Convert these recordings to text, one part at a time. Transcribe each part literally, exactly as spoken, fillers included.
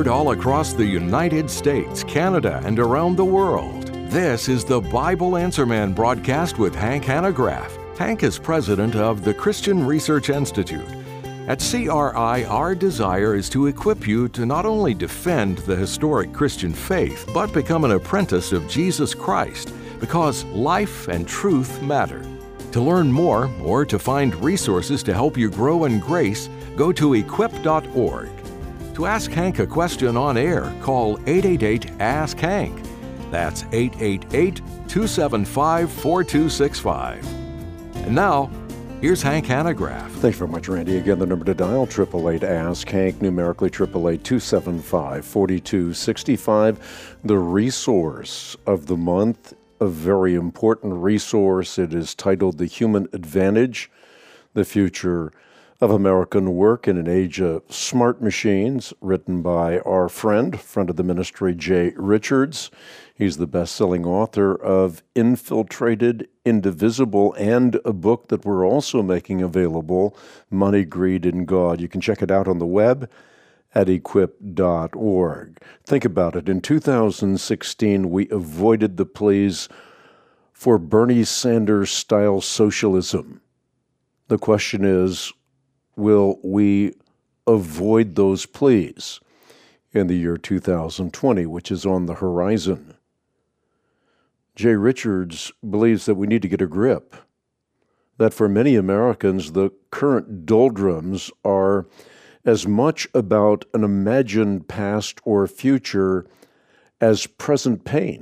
heard all across the United States, Canada, and around the world. This is the Bible Answer Man broadcast with Hank Hanegraaff. Hank is president of the Christian Research Institute. At C R I, our desire is to equip you to not only defend the historic Christian faith, but become an apprentice of Jesus Christ, because life and truth matter. To learn more or to find resources to help you grow in grace, go to equip dot org. To ask Hank a question on air, call eight eight eight, ask Hank. That's eight eight eight, two seven five, four two six five. And now, here's Hank Hanegraaff. Thanks very much, Randy. Again, the number to dial, eight eight eight, ask Hank, numerically eight eight eight, two seven five, four two six five. The resource of the month, a very important resource. It is titled The Human Advantage, the Future of American Work in an Age of Smart Machines, written by our friend, friend of the ministry, Jay Richards. He's the best-selling author of Infiltrated, Indivisible, and a book that we're also making available, Money, Greed, and God. You can check it out on the web at equip dot org. Think about it. In two thousand sixteen, we avoided the pleas for Bernie Sanders-style socialism. The question is, will we avoid those pleas in the year two thousand twenty, which is on the horizon? Jay Richards believes that we need to get a grip, that for many Americans, the current doldrums are as much about an imagined past or future as present pain.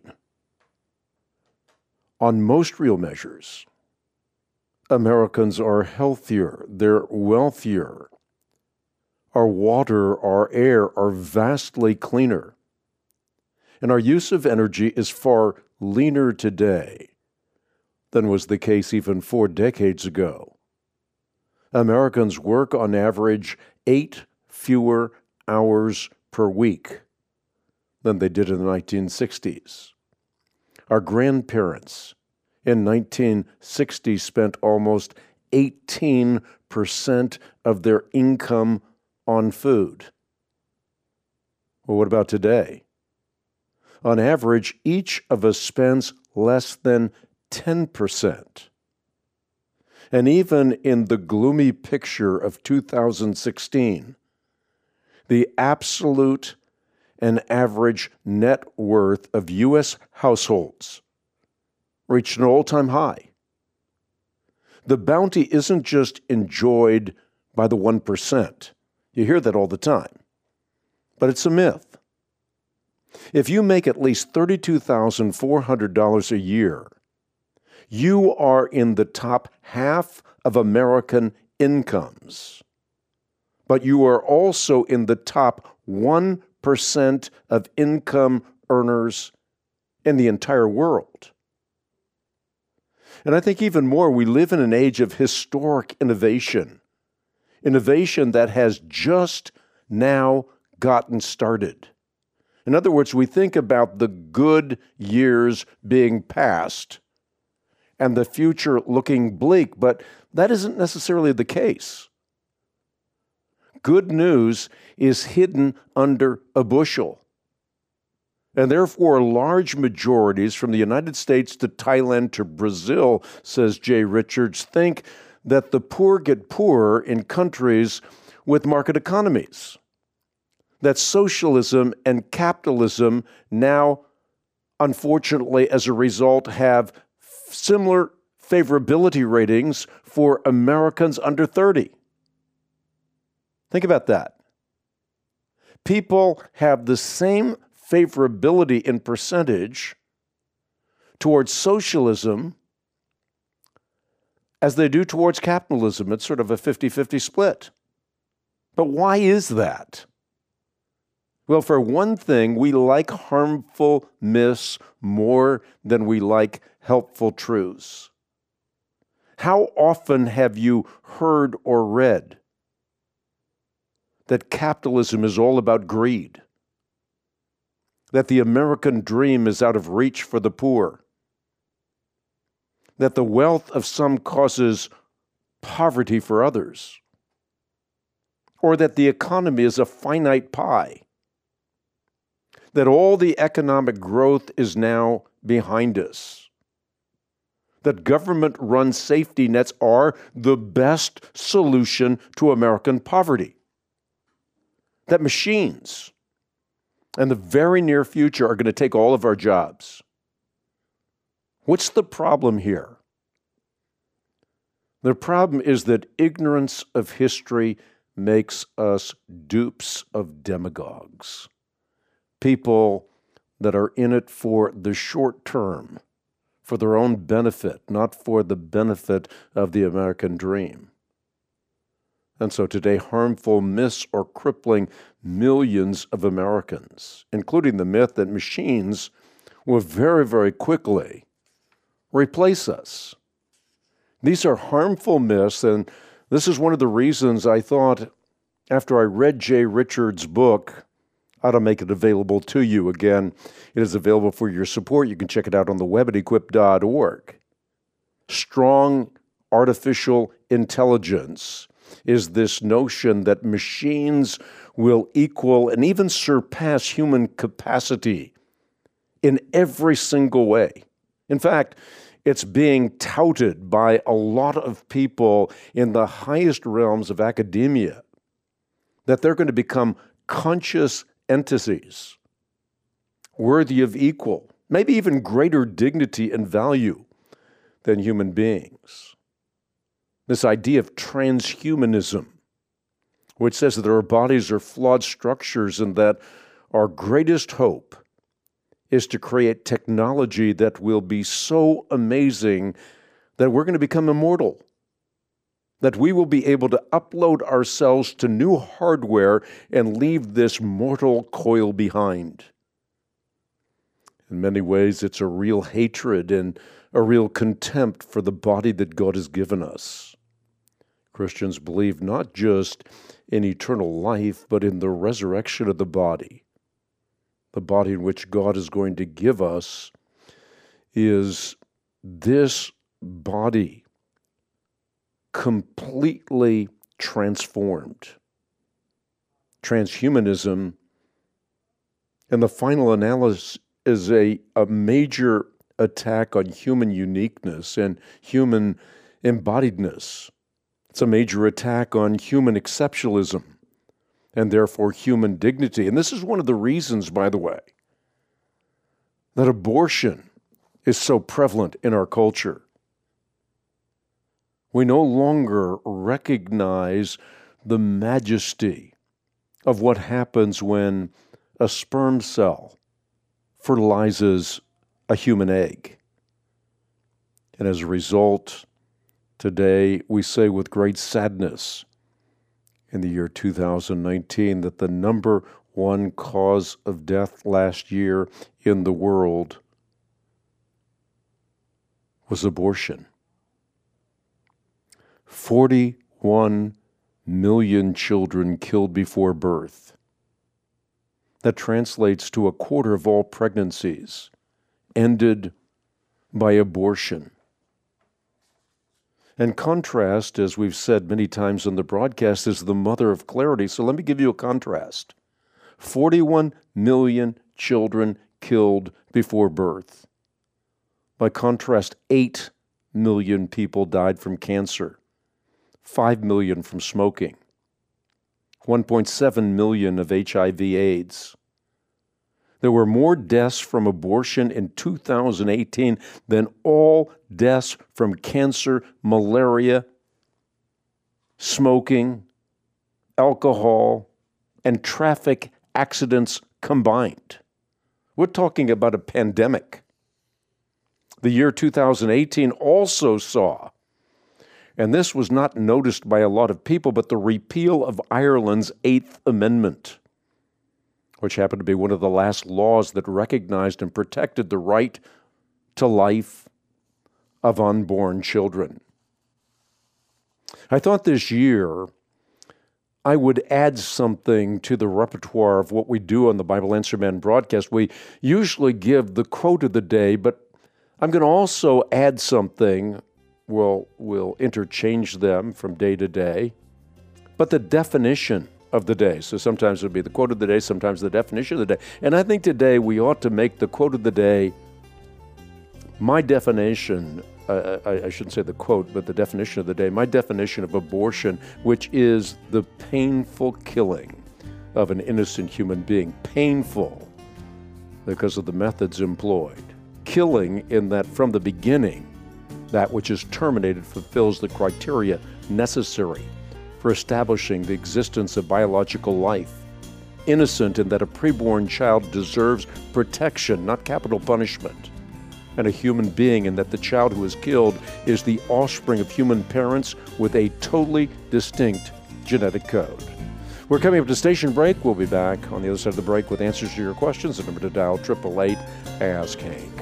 On most real measures, Americans are healthier, they're wealthier. Our water, our air are vastly cleaner. And our use of energy is far leaner today than was the case even four decades ago. Americans work on average eight fewer hours per week than they did in the nineteen sixties. Our grandparents in nineteen sixty spent almost eighteen percent of their income on food. Well, what about today? On average, each of us spends less than ten percent. And even in the gloomy picture of two thousand sixteen, the absolute and average net worth of U S households reached an all-time high. The bounty isn't just enjoyed by the one percent. You hear that all the time. But it's a myth. If you make at least thirty-two thousand four hundred dollars a year, you are in the top half of American incomes. But you are also in the top one percent of income earners in the entire world. And I think even more, we live in an age of historic innovation, innovation that has just now gotten started. In other words, we think about the good years being past and the future looking bleak, but that isn't necessarily the case. Good news is hidden under a bushel. And therefore, large majorities from the United States to Thailand to Brazil, says Jay Richards, think that the poor get poorer in countries with market economies, that socialism and capitalism now, unfortunately, as a result, have similar favorability ratings for Americans under thirty. Think about that. People have the same favorability in percentage towards socialism as they do towards capitalism. It's sort of a fifty-fifty split. But why is that? Well, for one thing, we like harmful myths more than we like helpful truths. How often have you heard or read that capitalism is all about greed? That the American dream is out of reach for the poor? That the wealth of some causes poverty for others? Or that the economy is a finite pie? that all the economic growth is now behind us, that government-run safety nets are the best solution to American poverty, that machines in the very near future are going to take all of our jobs. What's the problem here? The problem is that ignorance of history makes us dupes of demagogues, people that are in it for the short term, for their own benefit, not for the benefit of the American dream. And so today, harmful myths are crippling millions of Americans, including the myth that machines will very, very quickly replace us. These are harmful myths, and this is one of the reasons I thought, after I read Jay Richards' book, how to make it available to you. Again, it is available for your support. You can check it out on the web at equip dot org. Strong artificial intelligence is this notion that machines will equal and even surpass human capacity in every single way. In fact, it's being touted by a lot of people in the highest realms of academia that they're going to become conscious entities, worthy of equal, maybe even greater dignity and value than human beings. This idea of transhumanism, which says that our bodies are flawed structures and that our greatest hope is to create technology that will be so amazing that we're going to become immortal, that we will be able to upload ourselves to new hardware and leave this mortal coil behind. In many ways, it's a real hatred and a real contempt for the body that God has given us. Christians believe not just in eternal life, but in the resurrection of the body. The body in which God is going to give us is this body completely transformed. Transhumanism, in the final analysis, is a, a major attack on human uniqueness and human embodiedness. It's a major attack on human exceptionalism and therefore human dignity. And this is one of the reasons, by the way, that abortion is so prevalent in our culture. We no longer recognize the majesty of what happens when a sperm cell fertilizes a human egg. And as a result, today we say with great sadness in the year two thousand nineteen that the number one cause of death last year in the world was abortion. forty-one million children killed before birth. That translates to a quarter of all pregnancies ended by abortion. And contrast, as we've said many times on the broadcast, is the mother of clarity. So let me give you a contrast. forty-one million children killed before birth. By contrast, eight million people died from cancer, five million from smoking, one point seven million of H I V AIDS. There were more deaths from abortion in two thousand eighteen than all deaths from cancer, malaria, smoking, alcohol, and traffic accidents combined. We're talking about a pandemic. The year two thousand eighteen also saw, and this was not noticed by a lot of people, but the repeal of Ireland's Eighth Amendment, which happened to be one of the last laws that recognized and protected the right to life of unborn children. I thought this year I would add something to the repertoire of what we do on the Bible Answer Man broadcast. We usually give the quote of the day, but I'm going to also add something. We'll, we'll interchange them from day to day. But the definition of the day. So sometimes it would be the quote of the day, sometimes the definition of the day. And I think today we ought to make the quote of the day my definition, uh, I, I shouldn't say the quote, but the definition of the day, my definition of abortion, which is the painful killing of an innocent human being. Painful because of the methods employed. Killing in that from the beginning, that which is terminated fulfills the criteria necessary for establishing the existence of biological life. Innocent in that a preborn child deserves protection, not capital punishment. And a human being in that the child who is killed is the offspring of human parents with a totally distinct genetic code. We're coming up to station break. We'll be back on the other side of the break with answers to your questions. The number to dial, eight eight eight, ask Hank.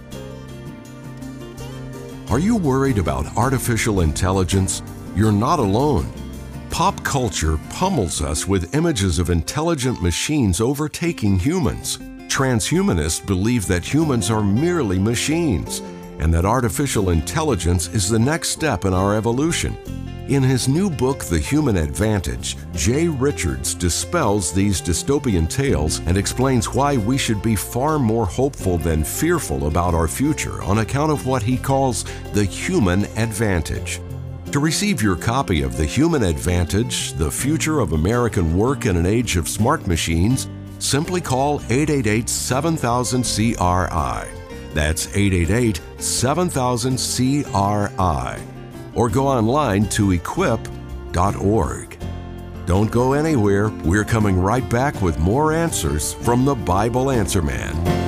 Are you worried about artificial intelligence? You're not alone. Pop culture pummels us with images of intelligent machines overtaking humans. Transhumanists believe that humans are merely machines, and that artificial intelligence is the next step in our evolution. In his new book, The Human Advantage, Jay Richards dispels these dystopian tales and explains why we should be far more hopeful than fearful about our future on account of what he calls the human advantage. To receive your copy of The Human Advantage, The Future of American Work in an Age of Smart Machines, simply call eight eight eight, seven thousand, C R I. That's eight eight eight, seven thousand, C R I. Or go online to equip dot org. Don't go anywhere. We're coming right back with more answers from the Bible Answer Man.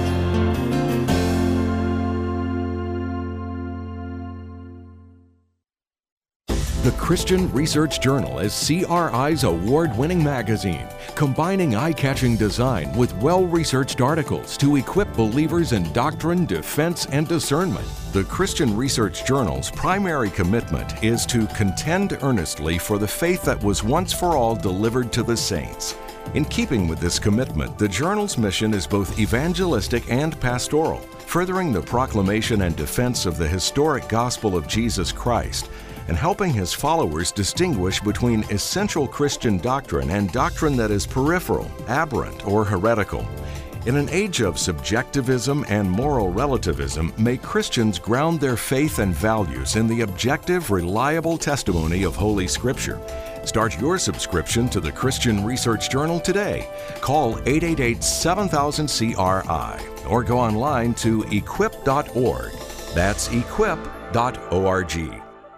The Christian Research Journal is C R I's award-winning magazine, combining eye-catching design with well-researched articles to equip believers in doctrine, defense, and discernment. The Christian Research Journal's primary commitment is to contend earnestly for the faith that was once for all delivered to the saints. In keeping with this commitment, the journal's mission is both evangelistic and pastoral, furthering the proclamation and defense of the historic gospel of Jesus Christ, and helping his followers distinguish between essential Christian doctrine and doctrine that is peripheral, aberrant, or heretical. In an age of subjectivism and moral relativism, may Christians ground their faith and values in the objective, reliable testimony of Holy Scripture. Start your subscription to the Christian Research Journal today. Call eight eight eight, seven thousand, C R I or go online to equip dot org. That's equip dot org.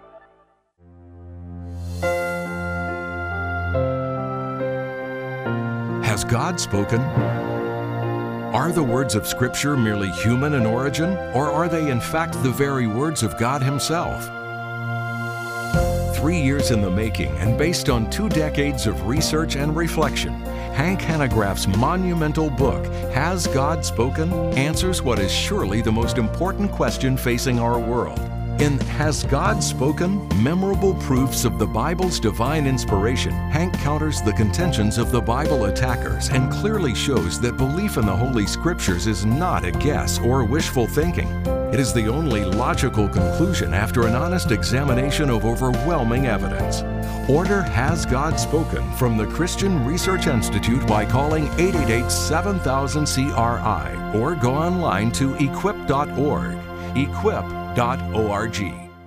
Has God spoken? Are the words of Scripture merely human in origin, or are they in fact the very words of God Himself? Three years in the making and based on two decades of research and reflection, Hank Hanegraaff's monumental book, Has God Spoken?, answers what is surely the most important question facing our world. In Has God Spoken? Memorable Proofs of the Bible's Divine Inspiration, Hank counters the contentions of the Bible attackers and clearly shows that belief in the Holy Scriptures is not a guess or wishful thinking. It is the only logical conclusion after an honest examination of overwhelming evidence. Order Has God Spoken from the Christian Research Institute by calling eight eight eight, seven thousand, C R I or go online to equip dot org. equip dot org.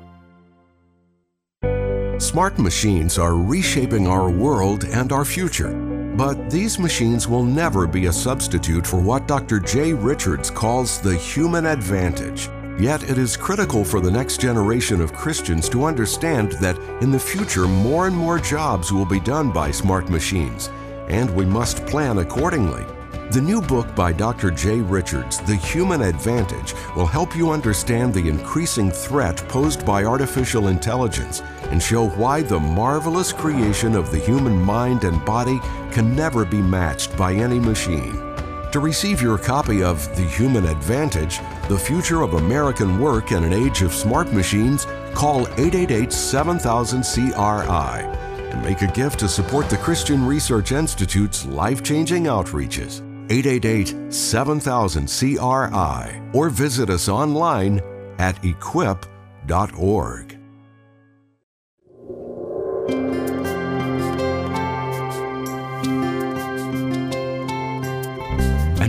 Smart machines are reshaping our world and our future, but these machines will never be a substitute for what Doctor Jay Richards calls the human advantage. Yet it is critical for the next generation of Christians to understand that in the future more and more jobs will be done by smart machines, and we must plan accordingly. The new book by Doctor Jay Richards, The Human Advantage, will help you understand the increasing threat posed by artificial intelligence and show why the marvelous creation of the human mind and body can never be matched by any machine. To receive your copy of The Human Advantage, The Future of American Work in an Age of Smart Machines, call eight eight eight, seven thousand, C R I and make a gift to support the Christian Research Institute's life-changing outreaches. eight eight eight, seven thousand, C R I or visit us online at equip dot org.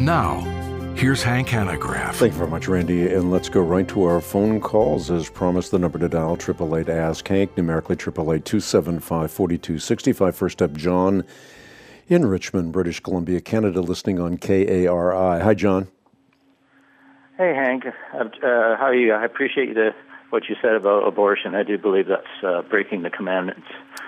Now, here's Hank Hanegraaff. Thank you very much, Randy. And let's go right to our phone calls. As promised, the number to dial, eight eight eight ask Hank, numerically eight eight eight, two seven five, four two six five. First up, John in Richmond, British Columbia, Canada, listening on K A R I. Hi, John. Hey, Hank. Uh, how are you? I appreciate the, what you said about abortion. I do believe that's uh, breaking the commandments.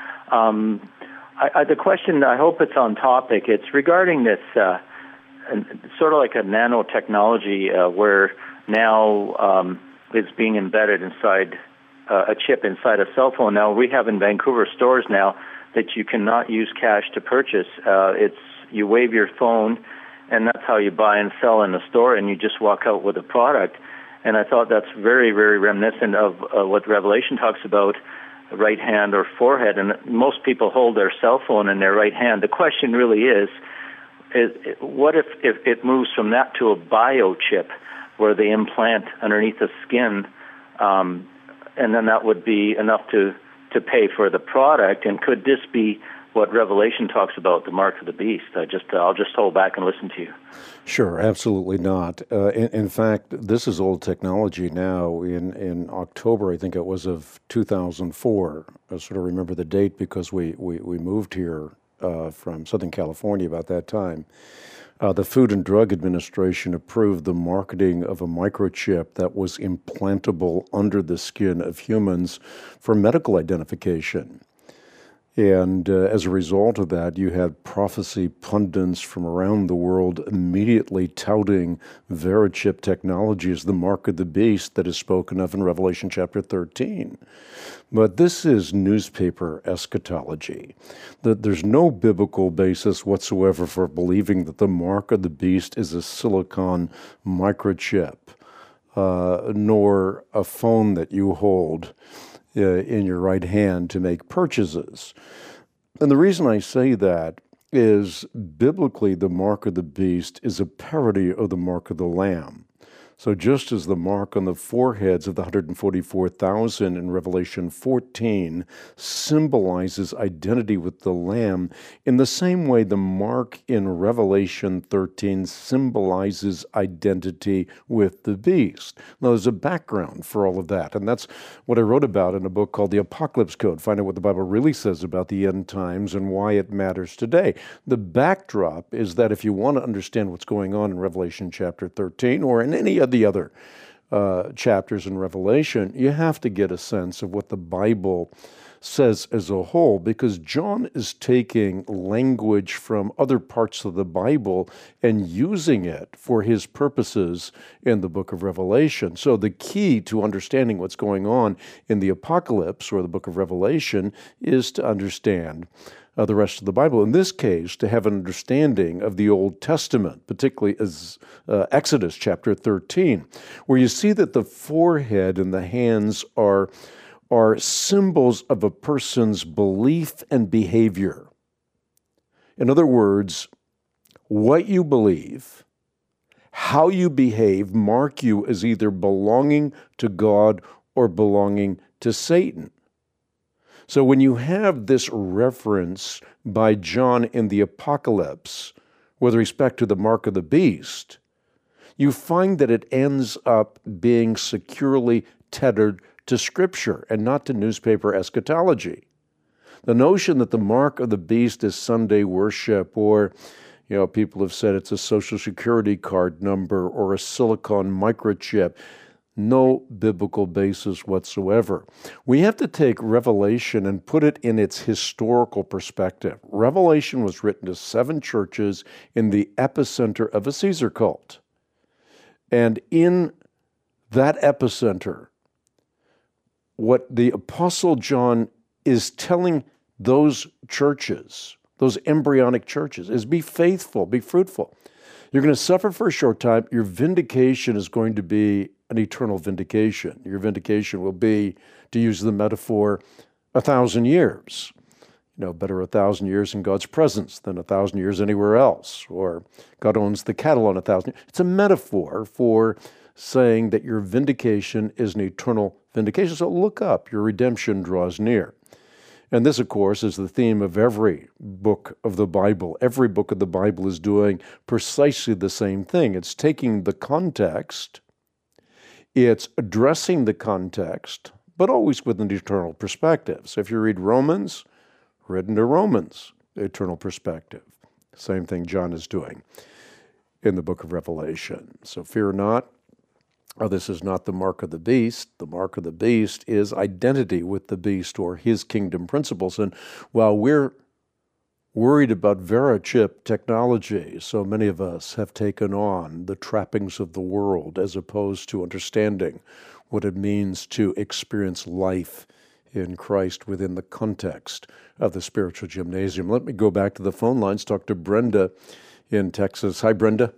Um, I, I, the question, I hope it's on topic. It's regarding this uh, sort of like a nanotechnology uh, where now um, it's being embedded inside uh, a chip inside a cell phone. Now, we have in Vancouver stores now that you cannot use cash to purchase. Uh, it's you wave your phone, and that's how you buy and sell in the store, and you just walk out with a product. And I thought that's very, very reminiscent of uh, what Revelation talks about, right hand or forehead. And most people hold their cell phone in their right hand. The question really is, is what if, if it moves from that to a biochip where they implant underneath the skin, um, and then that would be enough to, to pay for the product? And could this be what Revelation talks about, the mark of the beast? I just, uh, I'll just hold back and listen to you. Sure, absolutely not. Uh, in, in fact, this is old technology now. In, in October, I think it was, of two thousand four, I sort of remember the date because we, we, we moved here uh, from Southern California about that time. Uh, the Food and Drug Administration approved the marketing of a microchip that was implantable under the skin of humans for medical identification. And uh, as a result of that, you had prophecy pundits from around the world immediately touting Verichip technology as the mark of the beast that is spoken of in Revelation chapter thirteen. But this is newspaper eschatology. That there's no biblical basis whatsoever for believing that the mark of the beast is a silicon microchip, uh, nor a phone that you hold Uh, in your right hand to make purchases. And the reason I say that is biblically the mark of the beast is a parody of the mark of the Lamb. So just as the mark on the foreheads of the one hundred forty-four thousand in Revelation fourteen symbolizes identity with the Lamb, in the same way the mark in Revelation thirteen symbolizes identity with the beast. Now there's a background for all of that, and that's what I wrote about in a book called The Apocalypse Code, find out what the Bible really says about the end times and why it matters today. The backdrop is that if you want to understand what's going on in Revelation chapter thirteen or in any of the other uh, chapters in Revelation, you have to get a sense of what the Bible says as a whole, because John is taking language from other parts of the Bible and using it for his purposes in the book of Revelation. So the key to understanding what's going on in the Apocalypse or the book of Revelation is to understand Uh, the rest of the Bible. In this case, to have an understanding of the Old Testament, particularly as uh, Exodus chapter thirteen, where you see that the forehead and the hands are, are symbols of a person's belief and behavior. In other words, what you believe, how you behave, mark you as either belonging to God or belonging to Satan. So when you have this reference by John in the Apocalypse with respect to the mark of the beast, you find that it ends up being securely tethered to Scripture and not to newspaper eschatology. The notion that the mark of the beast is Sunday worship, or, you know, people have said it's a Social Security card number or a silicon microchip, no biblical basis whatsoever. We have to take Revelation and put it in its historical perspective. Revelation was written to seven churches in the epicenter of a Caesar cult. And in that epicenter, what the Apostle John is telling those churches, those embryonic churches, is be faithful, be fruitful. You're going to suffer for a short time. Your vindication is going to be an eternal vindication. Your vindication will be, to use the metaphor, a thousand years. You know, better a thousand years in God's presence than a thousand years anywhere else. Or God owns the cattle on a thousand years. It's a metaphor for saying that your vindication is an eternal vindication. So look up, your redemption draws near. And this, of course, is the theme of every book of the Bible. Every book of the Bible is doing precisely the same thing. It's taking the context, it's addressing the context, but always with an eternal perspective. So if you read Romans, written to Romans, eternal perspective. Same thing John is doing in the book of Revelation. So fear not. Oh, this is not the mark of the beast. The mark of the beast is identity with the beast or his kingdom principles. And while we're worried about Verichip technology, so many of us have taken on the trappings of the world as opposed to understanding what it means to experience life in Christ within the context of the spiritual gymnasium. Let me go back to the phone lines, talk to Brenda in Texas. Hi, Brenda.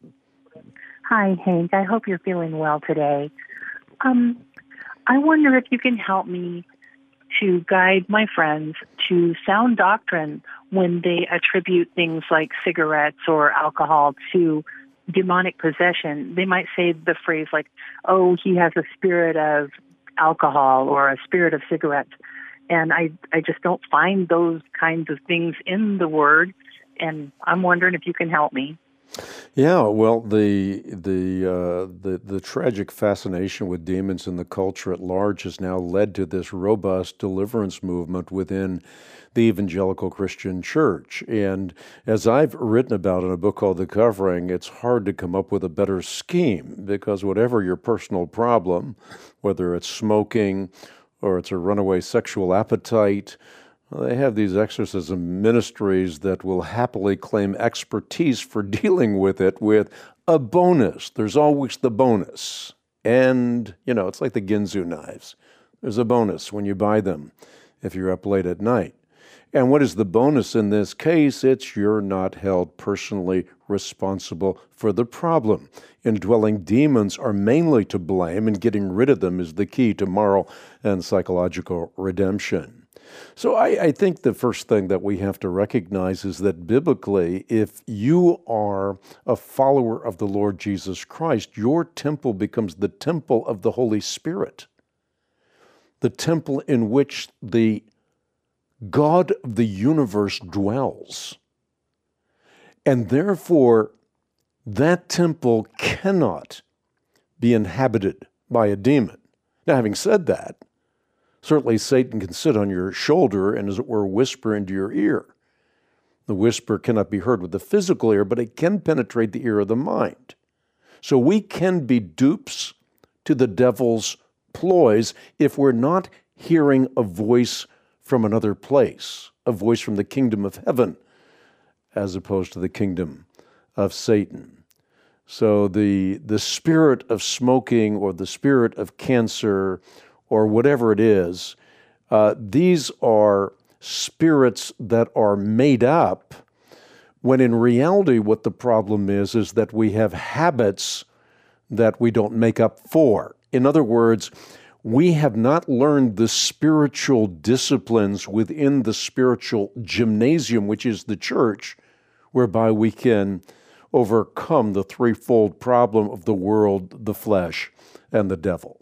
Hi, Hank. I hope you're feeling well today. Um, I wonder if you can help me to guide my friends to sound doctrine when they attribute things like cigarettes or alcohol to demonic possession. They might say the phrase like, oh, he has a spirit of alcohol or a spirit of cigarettes. And I, I just don't find those kinds of things in the Word, and I'm wondering if you can help me. Yeah, well, the the uh, the the tragic fascination with demons in the culture at large has now led to this robust deliverance movement within the evangelical Christian church. And as I've written about in a book called The Covering, it's hard to come up with a better scheme, because whatever your personal problem, whether it's smoking or it's a runaway sexual appetite, they have these exorcism ministries that will happily claim expertise for dealing with it with a bonus. There's always the bonus. And, you know, it's like the Ginsu knives. There's a bonus when you buy them if you're up late at night. And what is the bonus in this case? It's you're not held personally responsible for the problem. Indwelling demons are mainly to blame, and getting rid of them is the key to moral and psychological redemption. So I, I think the first thing that we have to recognize is that biblically, if you are a follower of the Lord Jesus Christ, your temple becomes the temple of the Holy Spirit, the temple in which the God of the universe dwells. And therefore, that temple cannot be inhabited by a demon. Now, having said that, certainly Satan can sit on your shoulder and, as it were, whisper into your ear. The whisper cannot be heard with the physical ear, but it can penetrate the ear of the mind. So we can be dupes to the devil's ploys if we're not hearing a voice from another place, a voice from the kingdom of heaven, as opposed to the kingdom of Satan. So the, the spirit of smoking or the spirit of cancer or whatever it is, uh, these are spirits that are made up, when in reality what the problem is is that we have habits that we don't make up for. In other words, we have not learned the spiritual disciplines within the spiritual gymnasium, which is the church, whereby we can overcome the threefold problem of the world, the flesh, and the devil.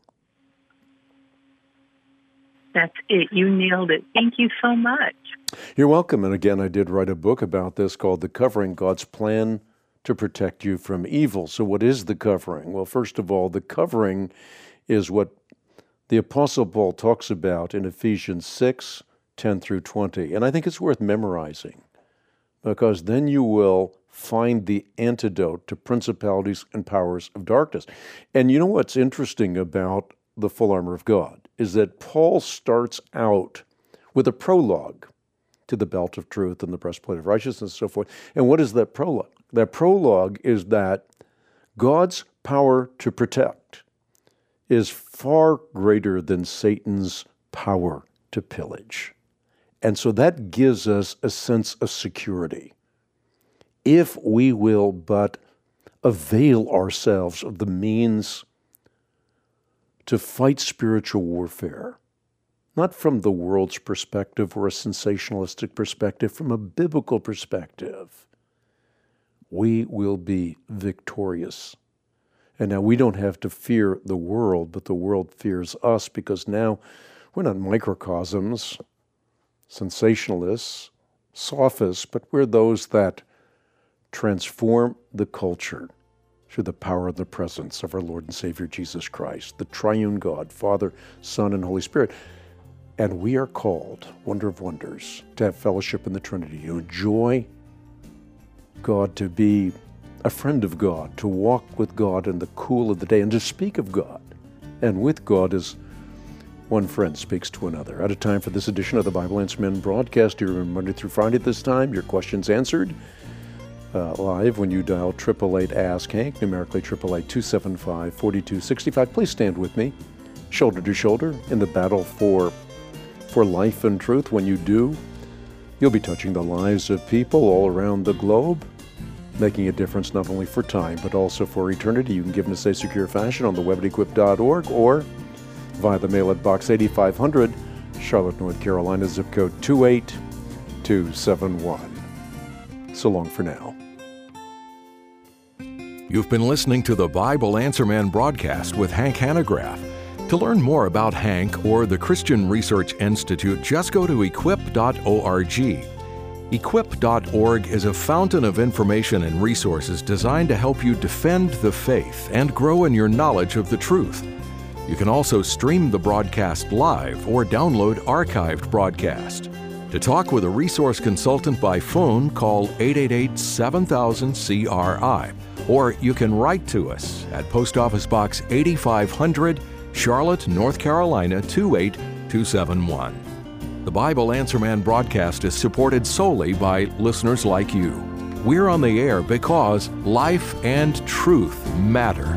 That's it. You nailed it. Thank you so much. You're welcome. And again, I did write a book about this called The Covering, God's Plan to Protect You from Evil. So what is the covering? Well, first of all, the covering is what the Apostle Paul talks about in Ephesians six, ten through twenty. And I think it's worth memorizing, because then you will find the antidote to principalities and powers of darkness. And you know what's interesting about the full armor of God is that Paul starts out with a prologue to the belt of truth and the breastplate of righteousness and so forth. And what is that prologue? That prologue is that God's power to protect is far greater than Satan's power to pillage. And so that gives us a sense of security. If we will but avail ourselves of the means to fight spiritual warfare, not from the world's perspective or a sensationalistic perspective, from a biblical perspective, we will be victorious. And now we don't have to fear the world, but the world fears us, because now we're not microcosms sensationalists, sophists, but we're those that transform the culture through the power and the presence of our Lord and Savior Jesus Christ, the triune God, Father, Son, and Holy Spirit. And we are called, wonder of wonders, to have fellowship in the Trinity, to enjoy God, to be a friend of God, to walk with God in the cool of the day, and to speak of God and with God as one friend speaks to another. Out of time for this edition of the Bible Answer Men broadcast. You remember Monday through Friday at this time, your questions answered uh, live when you dial eight eight eight, ask Hank, numerically eight eight eight, two seven five, four two six five. Please stand with me, shoulder to shoulder, in the battle for, for life and truth. When you do, you'll be touching the lives of people all around the globe, making a difference not only for time, but also for eternity. You can give in a safe, secure fashion on the web at equip dot org or via the mail at Box eighty-five hundred, Charlotte, North Carolina, zip code two eight two seven one. So long for now. You've been listening to the Bible Answer Man broadcast with Hank Hanegraaff. To learn more about Hank or the Christian Research Institute, just go to equip dot org. equip dot org is a fountain of information and resources designed to help you defend the faith and grow in your knowledge of the truth. You can also stream the broadcast live or download archived broadcast. To talk with a resource consultant by phone, call eight eight eight, seven thousand, C R I, or you can write to us at Post Office Box eighty-five hundred, Charlotte, North Carolina, two eight two seven one. The Bible Answer Man broadcast is supported solely by listeners like you. We're on the air because life and truth matter.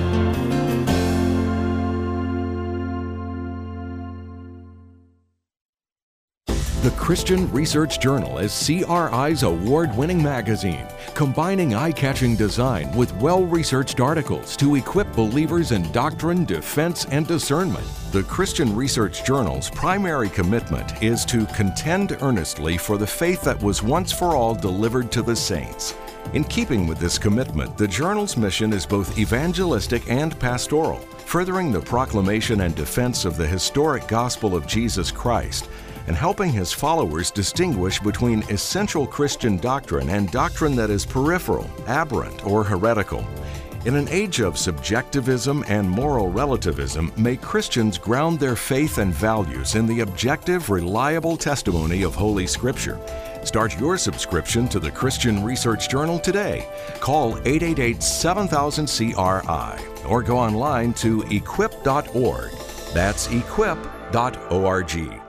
The Christian Research Journal is C R I's award-winning magazine, combining eye-catching design with well-researched articles to equip believers in doctrine, defense, and discernment. The Christian Research Journal's primary commitment is to contend earnestly for the faith that was once for all delivered to the saints. In keeping with this commitment, the journal's mission is both evangelistic and pastoral, furthering the proclamation and defense of the historic gospel of Jesus Christ, and helping his followers distinguish between essential Christian doctrine and doctrine that is peripheral, aberrant, or heretical. In an age of subjectivism and moral relativism, may Christians ground their faith and values in the objective, reliable testimony of Holy Scripture. Start your subscription to the Christian Research Journal today. Call eight eight eight, seven thousand, C R I or go online to equip dot org. That's equip dot org.